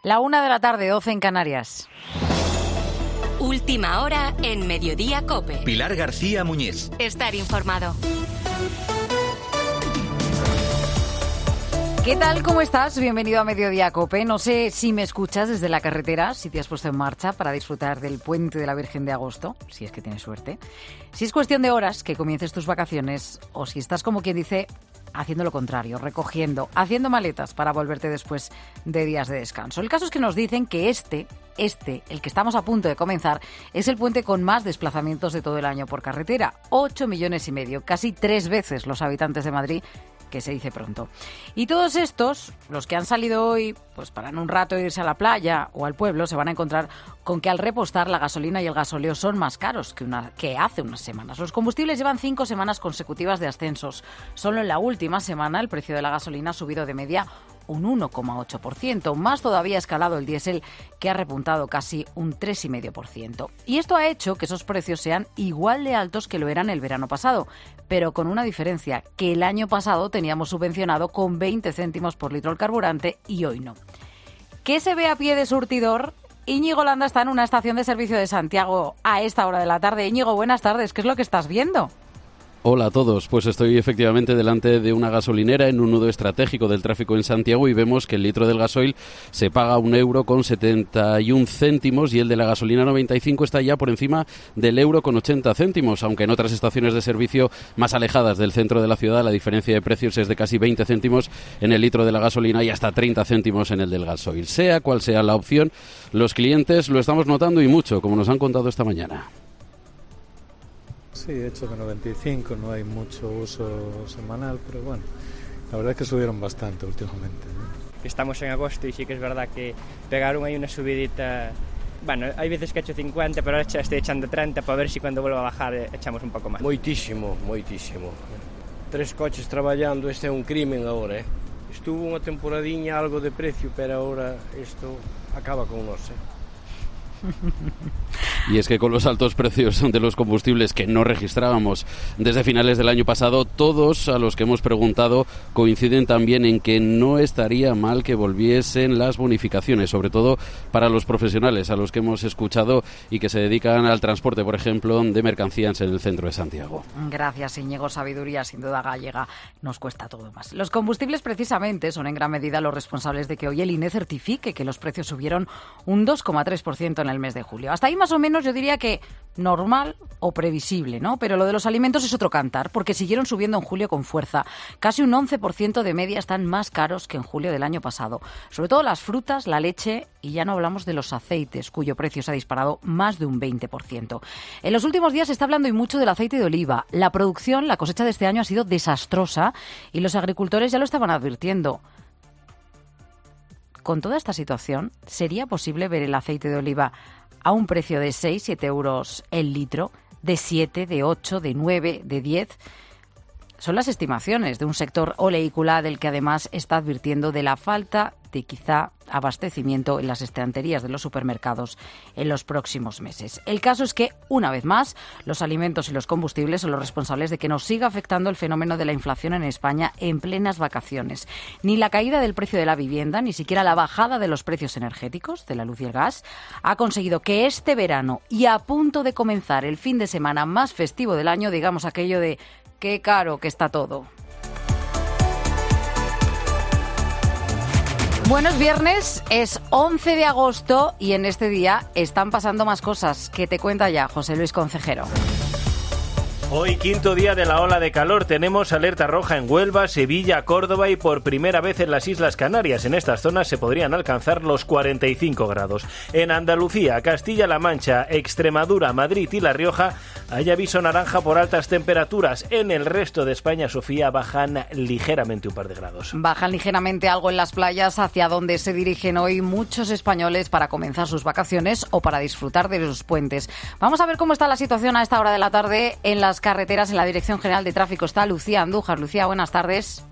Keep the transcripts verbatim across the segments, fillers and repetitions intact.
La una de la tarde, doce en Canarias. Última hora en Mediodía COPE. Pilar García Muñiz. Estar informado. ¿Qué tal? ¿Cómo estás? Bienvenido a Mediodía COPE. No sé si me escuchas desde la carretera, si te has puesto en marcha para disfrutar del puente de la Virgen de Agosto, si es que tienes suerte. Si es cuestión de horas que comiences tus vacaciones o si estás, como quien dice, haciendo lo contrario, recogiendo, haciendo maletas para volverte después de días de descanso. El caso es que nos dicen que este, este, el que estamos a punto de comenzar, es el puente con más desplazamientos de todo el año por carretera. Ocho millones y medio, casi tres veces los habitantes de Madrid, que se dice pronto. Y todos estos, los que han salido hoy, pues para en un rato irse a la playa o al pueblo, se van a encontrar con que al repostar la gasolina y el gasóleo son más caros que, una, que hace unas semanas. Los combustibles llevan cinco semanas consecutivas de ascensos. Solo en la última semana el precio de la gasolina ha subido de media un uno coma ocho por ciento. Más todavía ha escalado el diésel, que ha repuntado casi un tres coma cinco por ciento. Y esto ha hecho que esos precios sean igual de altos que lo eran el verano pasado, pero con una diferencia, que el año pasado teníamos subvencionado con veinte céntimos por litro el carburante y hoy no. ¿Qué se ve a pie de surtidor? Íñigo Landa está en una estación de servicio de Santiago a esta hora de la tarde. Íñigo, buenas tardes. ¿Qué es lo que estás viendo? Hola a todos, pues estoy efectivamente delante de una gasolinera en un nudo estratégico del tráfico en Santiago y vemos que el litro del gasoil se paga un euro con setenta y un céntimos y el de la gasolina noventa y cinco está ya por encima del euro con ochenta céntimos, aunque en otras estaciones de servicio más alejadas del centro de la ciudad la diferencia de precios es de casi veinte céntimos en el litro de la gasolina y hasta treinta céntimos en el del gasoil. Sea cual sea la opción, los clientes lo estamos notando y mucho, como nos han contado esta mañana. Sí, de hecho de noventa y cinco no hay mucho uso semanal, pero bueno, la verdad es que subieron bastante últimamente, ¿no? Estamos en agosto y sí que es verdad que pegaron ahí una subidita. Bueno, hay veces que he hecho cincuenta, pero ahora estoy echando treinta para ver si cuando vuelva a bajar echamos un poco más. Moitísimo, moitísimo. Tres coches traballando, este é un crimen agora, eh? Estuvo unha temporadiña algo de precio, pero ahora isto acaba con nós, eh? Y es que con los altos precios de los combustibles que no registrábamos desde finales del año pasado, todos a los que hemos preguntado coinciden también en que no estaría mal que volviesen las bonificaciones, sobre todo para los profesionales a los que hemos escuchado y que se dedican al transporte, por ejemplo, de mercancías en el centro de Santiago. Gracias, Íñigo. Sabiduría sin duda gallega. Nos cuesta todo más. Los combustibles precisamente son en gran medida los responsables de que hoy el I N E certifique que los precios subieron un dos coma tres por ciento en el mes de julio. Hasta ahí más o menos yo diría que normal o previsible, ¿no? Pero lo de los alimentos es otro cantar, porque siguieron subiendo en julio con fuerza. Casi un once por ciento de media están más caros que en julio del año pasado. Sobre todo las frutas, la leche y ya no hablamos de los aceites, cuyo precio se ha disparado más de un veinte por ciento. En los últimos días se está hablando y mucho del aceite de oliva. La producción, la cosecha de este año ha sido desastrosa y los agricultores ya lo estaban advirtiendo. Con toda esta situación, ¿sería posible ver el aceite de oliva a un precio de seis, siete euros el litro, de siete, de ocho, de nueve, de diez? Son las estimaciones de un sector oleícola del que además está advirtiendo de la falta de quizá abastecimiento en las estanterías de los supermercados en los próximos meses. El caso es que, una vez más, los alimentos y los combustibles son los responsables de que nos siga afectando el fenómeno de la inflación en España en plenas vacaciones. Ni la caída del precio de la vivienda, ni siquiera la bajada de los precios energéticos, de la luz y el gas, ha conseguido que este verano y a punto de comenzar el fin de semana más festivo del año, digamos aquello de qué caro que está todo. Buenos viernes, es once de agosto y en este día están pasando más cosas. ¿Qué te cuenta ya José Luis Concejero? Hoy, quinto día de la ola de calor, tenemos alerta roja en Huelva, Sevilla, Córdoba y por primera vez en las Islas Canarias. En estas zonas se podrían alcanzar los cuarenta y cinco grados. En Andalucía, Castilla-La Mancha, Extremadura, Madrid y La Rioja hay aviso naranja por altas temperaturas. En el resto de España, Sofía, bajan ligeramente un par de grados. Bajan ligeramente algo en las playas hacia donde se dirigen hoy muchos españoles para comenzar sus vacaciones o para disfrutar de los puentes. Vamos a ver cómo está la situación a esta hora de la tarde en las carreteras. En la Dirección General de Tráfico está Lucía Andújar. Lucía, buenas tardes.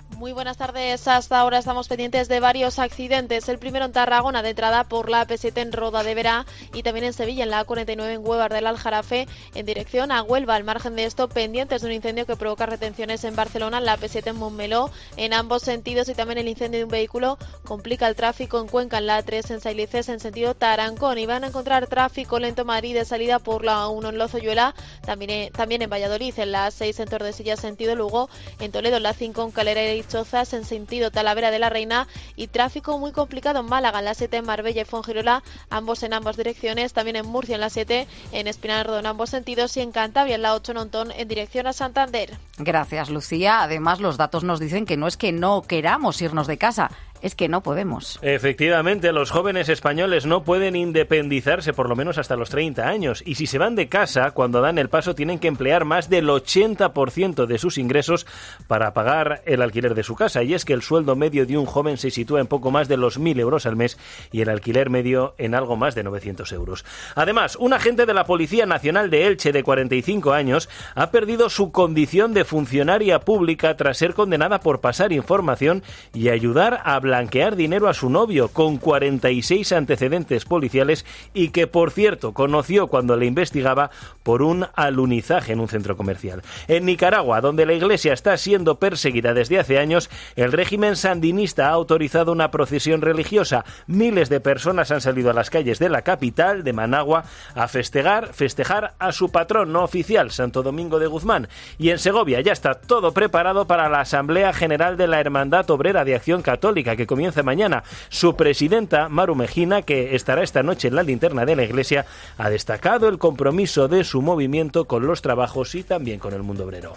Muy buenas tardes. Hasta ahora estamos pendientes de varios accidentes. El primero en Tarragona, de entrada por la A P siete en Roda de Berá, y también en Sevilla, en la A cuarenta y nueve en Huevar del Aljarafe, en dirección a Huelva. Al margen de esto, pendientes de un incendio que provoca retenciones en Barcelona, en la A P siete en Montmeló, en ambos sentidos, y también el incendio de un vehículo complica el tráfico en Cuenca, en la A tres en Sailices, en sentido Tarancón. Y van a encontrar tráfico lento en Madrid de salida por la A uno en Lozoyuela, también en, también en Valladolid, en la A seis en Tordesillas, sentido Lugo, en Toledo, en la A cinco en Calera y Chozas, en sentido Talavera de la Reina, y tráfico muy complicado en Málaga, en la siete en Marbella y Fuengirola, ambos en ambas direcciones, también en Murcia en la siete, en Espinardo en ambos sentidos, y en Cantabria en la ocho en Ontón en dirección a Santander. Gracias, Lucía. Además, los datos nos dicen que no es que no queramos irnos de casa, es que no podemos. Efectivamente, los jóvenes españoles no pueden independizarse por lo menos hasta los treinta años, y si se van de casa, cuando dan el paso tienen que emplear más del ochenta por ciento de sus ingresos para pagar el alquiler de su casa, y es que el sueldo medio de un joven se sitúa en poco más de los mil euros al mes y el alquiler medio en algo más de novecientos euros. Además, un agente de la Policía Nacional de Elche de cuarenta y cinco años ha perdido su condición de funcionaria pública tras ser condenada por pasar información y ayudar a blanquear dinero a su novio, con cuarenta y seis antecedentes policiales, y que, por cierto, conoció cuando le investigaba por un alunizaje en un centro comercial. En Nicaragua, donde la Iglesia está siendo perseguida desde hace años, el régimen sandinista ha autorizado una procesión religiosa. Miles de personas han salido a las calles de la capital, de Managua, a festejar, festejar a su patrón no oficial, Santo Domingo de Guzmán. Y en Segovia ya está todo preparado para la Asamblea General de la Hermandad Obrera de Acción Católica, que comienza mañana. Su presidenta, Maru Mejina, que estará esta noche en la linterna de la Iglesia, ha destacado el compromiso de su movimiento con los trabajos y también con el mundo obrero.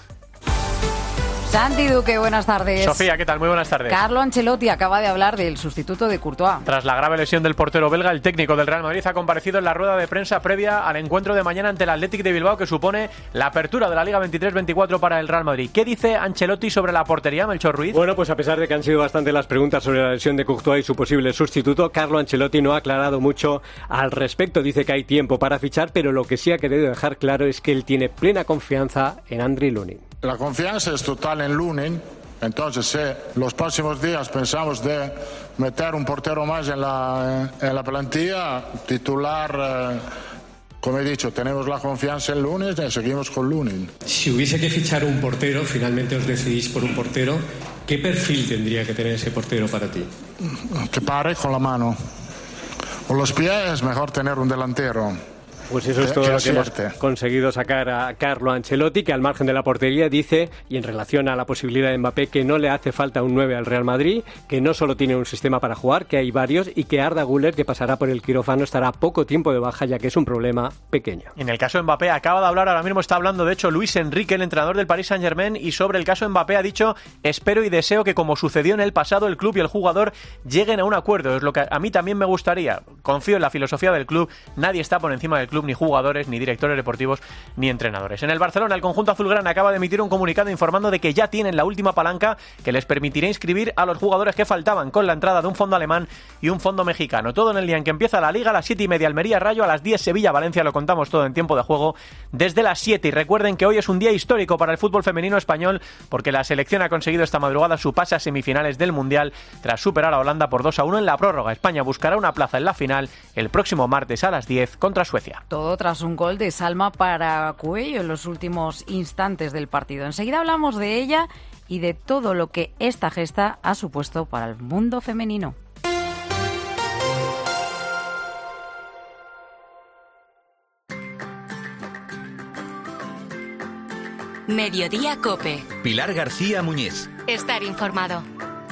Santi Duque, buenas tardes. Sofía, ¿qué tal? Muy buenas tardes. Carlo Ancelotti acaba de hablar del sustituto de Courtois. Tras la grave lesión del portero belga, el técnico del Real Madrid ha comparecido en la rueda de prensa previa al encuentro de mañana ante el Athletic de Bilbao, que supone la apertura de la Liga veintitrés veinticuatro para el Real Madrid. ¿Qué dice Ancelotti sobre la portería, Melchor Ruiz? Bueno, pues a pesar de que han sido bastante las preguntas sobre la lesión de Courtois y su posible sustituto, Carlo Ancelotti no ha aclarado mucho al respecto. Dice que hay tiempo para fichar, pero lo que sí ha querido dejar claro es que él tiene plena confianza en Andriy Lunin. La confianza es total en Lunin. Entonces, si los próximos días pensamos de meter un portero más en la, en la plantilla, titular, eh, como he dicho, tenemos la confianza en Lunin y seguimos con Lunin. Si hubiese que fichar un portero, finalmente os decidís por un portero, ¿qué perfil tendría que tener ese portero para ti? Que pare con la mano. Con los pies es mejor tener un delantero. Pues eso es todo lo que hemos conseguido sacar a Carlo Ancelotti, que al margen de la portería dice, y en relación a la posibilidad de Mbappé, que no le hace falta un nueve al Real Madrid, que no solo tiene un sistema para jugar, que hay varios, y que Arda Güler, que pasará por el quirófano, estará poco tiempo de baja, ya que es un problema pequeño. En el caso de Mbappé, acaba de hablar, ahora mismo está hablando, de hecho, Luis Enrique, el entrenador del Paris Saint-Germain, y sobre el caso de Mbappé ha dicho: espero y deseo que, como sucedió en el pasado, el club y el jugador lleguen a un acuerdo. Es lo que a mí también me gustaría. Confío en la filosofía del club, nadie está por encima del club, ni jugadores, ni directores deportivos, ni entrenadores. En el Barcelona, el conjunto azulgrana acaba de emitir un comunicado informando de que ya tienen la última palanca que les permitirá inscribir a los jugadores que faltaban, con la entrada de un fondo alemán y un fondo mexicano. Todo en el día en que empieza la Liga, a las siete y media Almería Rayo, a las diez Sevilla Valencia, lo contamos todo en tiempo de juego desde las siete. Y recuerden que hoy es un día histórico para el fútbol femenino español, porque la selección ha conseguido esta madrugada su pase a semifinales del Mundial tras superar a Holanda por dos a uno en la prórroga. España buscará una plaza en la final el próximo martes a las diez contra Suecia. Todo tras un gol de Salma Paracuello en los últimos instantes del partido. Enseguida hablamos de ella y de todo lo que esta gesta ha supuesto para el mundo femenino. Mediodía COPE. Pilar García Muñiz. Estar informado.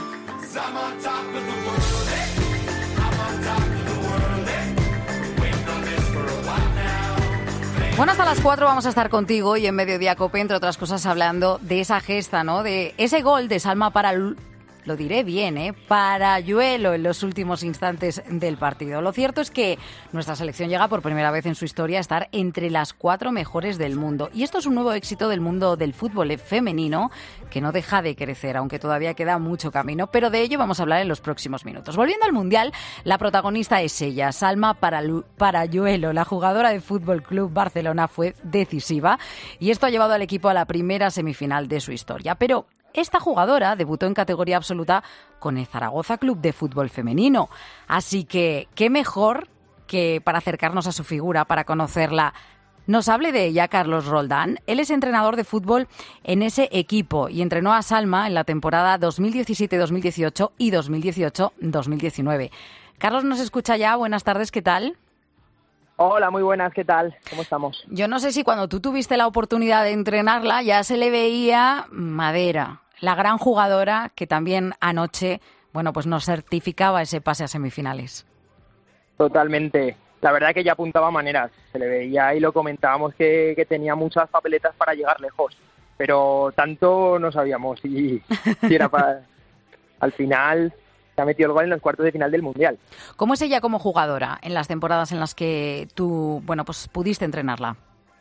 Bueno, hasta las cuatro vamos a estar contigo y en Mediodía COPE, entre otras cosas, hablando de esa gesta, ¿no? De ese gol de Salma para... Lo diré bien, ¿eh? Paracuello en los últimos instantes del partido. Lo cierto es que nuestra selección llega por primera vez en su historia a estar entre las cuatro mejores del mundo. Y esto es un nuevo éxito del mundo del fútbol femenino que no deja de crecer, aunque todavía queda mucho camino. Pero de ello vamos a hablar en los próximos minutos. Volviendo al Mundial, la protagonista es ella, Salma Paracuello. La jugadora de Fútbol Club Barcelona fue decisiva y esto ha llevado al equipo a la primera semifinal de su historia. Pero Esta jugadora debutó en categoría absoluta con el Zaragoza Club de Fútbol Femenino. Así que, ¿qué mejor que para acercarnos a su figura, para conocerla? Nos hable de ella Carlos Roldán. Él es entrenador de fútbol en ese equipo y entrenó a Salma en la temporada dos mil diecisiete dos mil dieciocho y dos mil dieciocho dos mil diecinueve. Carlos, ¿nos escucha ya? Buenas tardes, ¿qué tal? Hola, muy buenas, ¿qué tal? ¿Cómo estamos? Yo no sé si cuando tú tuviste la oportunidad de entrenarla ya se le veía madera, la gran jugadora que también anoche, bueno, pues nos certificaba ese pase a semifinales. Totalmente. La verdad que ya apuntaba maneras, se le veía y lo comentábamos que, que tenía muchas papeletas para llegar lejos, pero tanto no sabíamos si, si era para... Al final se ha metido el gol en los cuartos de final del Mundial. ¿Cómo es ella como jugadora en las temporadas en las que tú, bueno, pues pudiste entrenarla?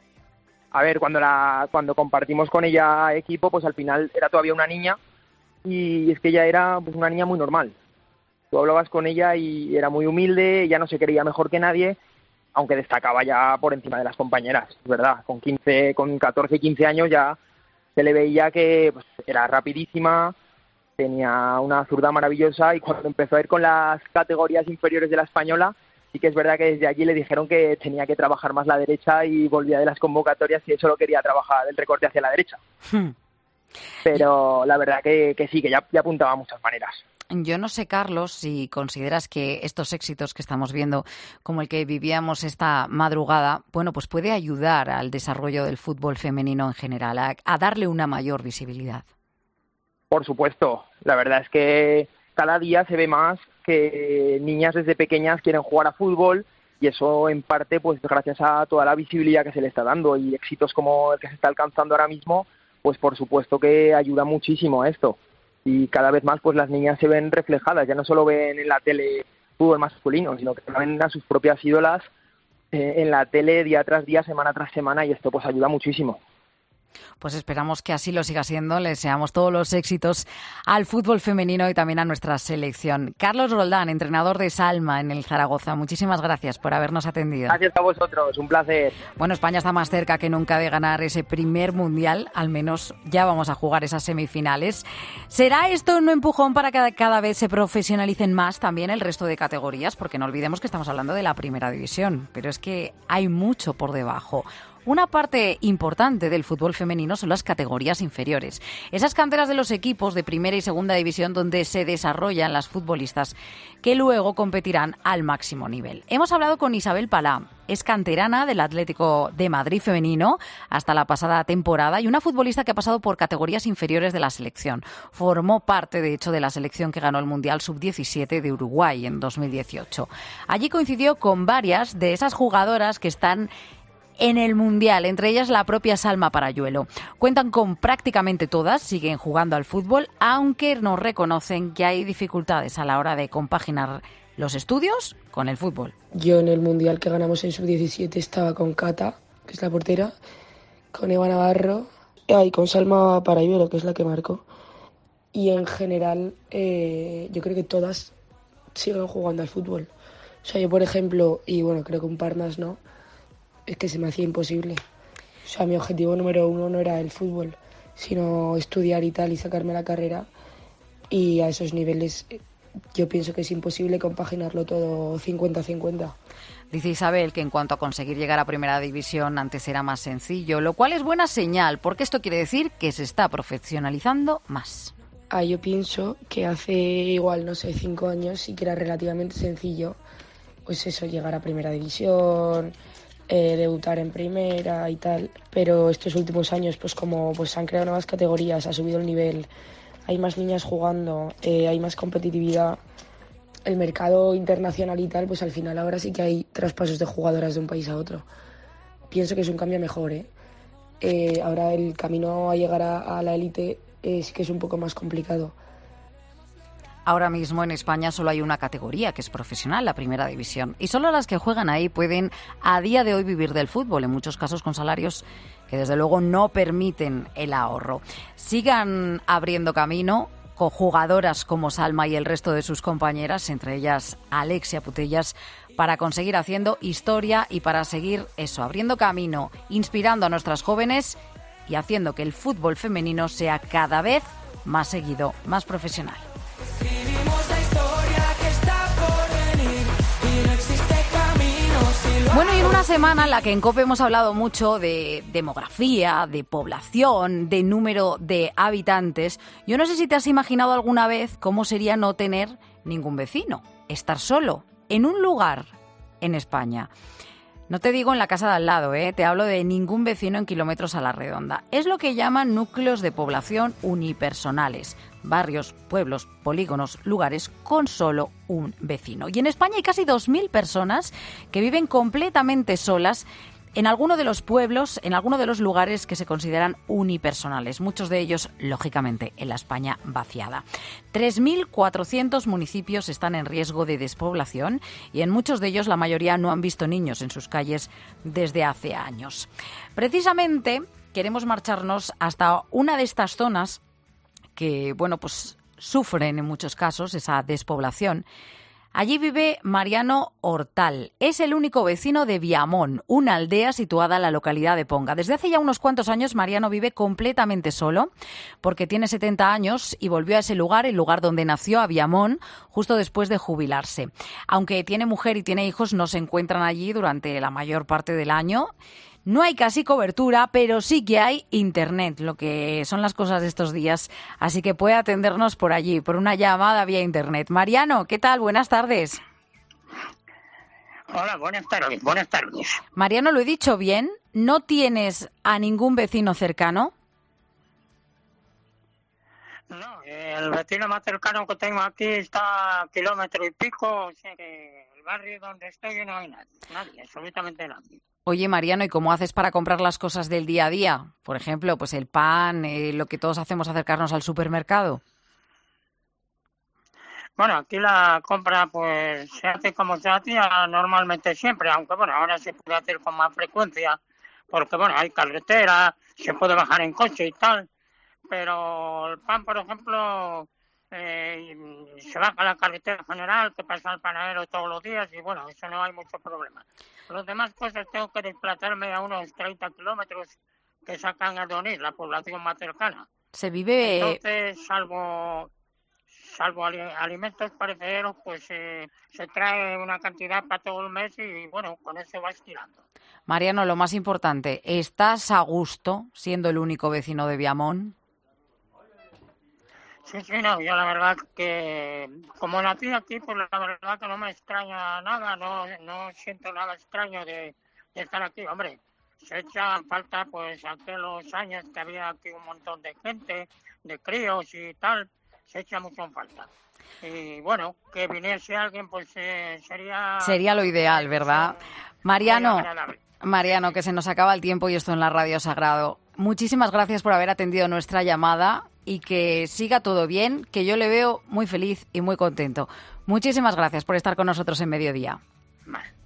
A ver, cuando la cuando compartimos con ella equipo, pues al final era todavía una niña y es que ella era pues, una niña muy normal. Tú hablabas con ella y era muy humilde, ella no se creía mejor que nadie, aunque destacaba ya por encima de las compañeras, es verdad. Con quince, con catorce, quince años ya se le veía que pues, era rapidísima, tenía una zurda maravillosa y cuando empezó a ir con las categorías inferiores de la española, sí que es verdad que desde allí le dijeron que tenía que trabajar más la derecha y volvía de las convocatorias y solo quería trabajar el recorte hacia la derecha. Hmm. Pero la verdad que, que sí, que ya, ya apuntaba a muchas maneras. Yo no sé, Carlos, si consideras que estos éxitos que estamos viendo, como el que vivíamos esta madrugada, bueno, pues puede ayudar al desarrollo del fútbol femenino en general, a, a darle una mayor visibilidad. Por supuesto. La verdad es que cada día se ve más que niñas desde pequeñas quieren jugar a fútbol y eso en parte pues gracias a toda la visibilidad que se le está dando y éxitos como el que se está alcanzando ahora mismo, pues por supuesto que ayuda muchísimo a esto. Y cada vez más pues las niñas se ven reflejadas, ya no solo ven en la tele fútbol masculino, sino que ven a sus propias ídolas eh, en la tele día tras día, semana tras semana, y esto pues ayuda muchísimo. Pues esperamos que así lo siga siendo, le deseamos todos los éxitos al fútbol femenino y también a nuestra selección. Carlos Roldán, entrenador de Salma en el Zaragoza, muchísimas gracias por habernos atendido. Gracias a vosotros, un placer. Bueno, España está más cerca que nunca de ganar ese primer mundial, al menos ya vamos a jugar esas semifinales. ¿Será esto un empujón para que cada vez se profesionalicen más también el resto de categorías? Porque no olvidemos que estamos hablando de la primera división, pero es que hay mucho por debajo. Una parte importante del fútbol femenino son las categorías inferiores. Esas canteras de los equipos de primera y segunda división donde se desarrollan las futbolistas que luego competirán al máximo nivel. Hemos hablado con Isabel Palá, es canterana del Atlético de Madrid femenino hasta la pasada temporada y una futbolista que ha pasado por categorías inferiores de la selección. Formó parte, de hecho, de la selección que ganó el Mundial sub diecisiete de Uruguay en dos mil dieciocho. Allí coincidió con varias de esas jugadoras que están en el Mundial, entre ellas la propia Salma Parayuelo. Cuentan con prácticamente todas, siguen jugando al fútbol, aunque nos reconocen que hay dificultades a la hora de compaginar los estudios con el fútbol. Yo en el Mundial que ganamos en sub diecisiete estaba con Cata, que es la portera, con Eva Navarro y con Salma Parayuelo, que es la que marcó. Y en general eh, yo creo que todas siguen jugando al fútbol. O sea, yo por ejemplo, y bueno, creo que un par más no, es que se me hacía imposible. O sea, mi objetivo número uno no era el fútbol, sino estudiar y tal y sacarme la carrera. Y a esos niveles yo pienso que es imposible compaginarlo todo cincuenta cincuenta. Dice Isabel que en cuanto a conseguir llegar a primera división antes era más sencillo, lo cual es buena señal, porque esto quiere decir que se está profesionalizando más. Ah, yo pienso que hace igual, no sé, cinco años sí que era relativamente sencillo, pues eso, llegar a primera división, Eh, debutar en primera y tal, pero estos últimos años pues como pues han creado nuevas categorías, ha subido el nivel, hay más niñas jugando, eh, hay más competitividad, el mercado internacional y tal, pues al final ahora sí que hay traspasos de jugadoras de un país a otro. Pienso que es un cambio mejor, ¿eh? Eh, ahora el camino a llegar a, a la élite eh, sí que es un poco más complicado. Ahora mismo en España solo hay una categoría que es profesional, la primera división, y solo las que juegan ahí pueden a día de hoy vivir del fútbol, en muchos casos con salarios que desde luego no permiten el ahorro. Sigan abriendo camino con jugadoras como Salma y el resto de sus compañeras, entre ellas Alexia Putellas, para conseguir haciendo historia y para seguir eso, abriendo camino, inspirando a nuestras jóvenes y haciendo que el fútbol femenino sea cada vez más seguido, más profesional. Bueno, y en una semana en la que en COPE hemos hablado mucho de demografía, de población, de número de habitantes, yo no sé si te has imaginado alguna vez cómo sería no tener ningún vecino, estar solo, en un lugar en España. No te digo en la casa de al lado, ¿eh? Te hablo de ningún vecino en kilómetros a la redonda. Es lo que llaman núcleos de población unipersonales. Barrios, pueblos, polígonos, lugares con solo un vecino. Y en España hay casi dos mil personas que viven completamente solas en alguno de los pueblos, en alguno de los lugares que se consideran unipersonales. Muchos de ellos, lógicamente, en la España vaciada. tres mil cuatrocientos municipios están en riesgo de despoblación y en muchos de ellos la mayoría no han visto niños en sus calles desde hace años. Precisamente queremos marcharnos hasta una de estas zonas que, bueno, pues sufren en muchos casos esa despoblación. Allí vive Mariano Hortal. Es el único vecino de Viamón, una aldea situada en la localidad de Ponga. Desde hace ya unos cuantos años Mariano vive completamente solo porque tiene setenta años y volvió a ese lugar, el lugar donde nació, a Viamón, justo después de jubilarse. Aunque tiene mujer y tiene hijos, no se encuentran allí durante la mayor parte del año. No hay casi cobertura, pero sí que hay internet, lo que son las cosas de estos días. Así que puede atendernos por allí, por una llamada vía internet. Mariano, ¿qué tal? Buenas tardes. Hola, buenas tardes, buenas tardes. Mariano, ¿lo he dicho bien? ¿No tienes a ningún vecino cercano? No, el vecino más cercano que tengo aquí está a kilómetro y pico, o sea que el barrio donde estoy no hay nadie, nadie, absolutamente nadie. Oye, Mariano, ¿y cómo haces para comprar las cosas del día a día? Por ejemplo, pues el pan, eh, lo que todos hacemos, acercarnos al supermercado. Bueno, aquí la compra pues se hace como se hacía normalmente siempre, aunque bueno, ahora se puede hacer con más frecuencia, porque bueno, hay carretera, se puede bajar en coche y tal, pero el pan, por ejemplo, eh, se baja a la carretera general, que pasa al panadero todos los días y bueno, eso no hay mucho problema. Los demás cosas tengo que desplazarme a unos treinta kilómetros que sacan a Donís, la población más cercana. Se vive... Entonces, salvo salvo alimentos perecederos, pues eh, se trae una cantidad para todo el mes y bueno, con eso va estirando. Mariano, lo más importante, ¿estás a gusto siendo el único vecino de Viamón? Sí, sí, no, yo la verdad que como nací aquí, pues la verdad que no me extraña nada, no no siento nada extraño de, de estar aquí. Hombre, se echan falta pues aquellos años que había aquí un montón de gente, de críos y tal, se echa mucho en falta. Y bueno, que viniese alguien pues eh, sería... Sería lo ideal, ¿verdad? Mariano, Mariano, que se nos acaba el tiempo y esto en la radio sagrado. Muchísimas gracias por haber atendido nuestra llamada y que siga todo bien, que yo le veo muy feliz y muy contento. Muchísimas gracias por estar con nosotros en Mediodía. Vale.